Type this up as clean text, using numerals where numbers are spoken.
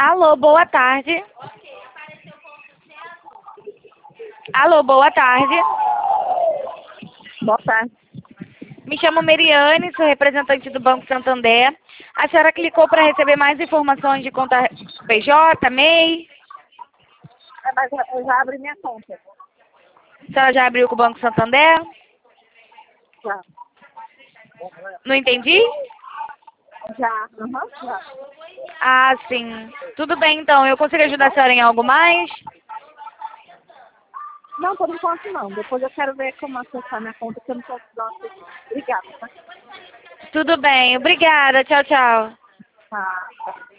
Alô, boa tarde. Alô, boa tarde. Boa tarde. Me chamo Meriane, sou representante do Banco Santander. A senhora clicou para receber mais informações de conta PJ, MEI? Mas eu já abri minha conta. A senhora já abriu com o Banco Santander? Já. Não entendi? Já. Já. Ah, sim. Tudo bem, então. Eu consigo ajudar a senhora em algo mais? Não, por enquanto não. Depois eu quero ver como acessar minha conta, que eu não posso dar. Obrigada. Tudo bem. Obrigada. Tchau, tchau. Tá?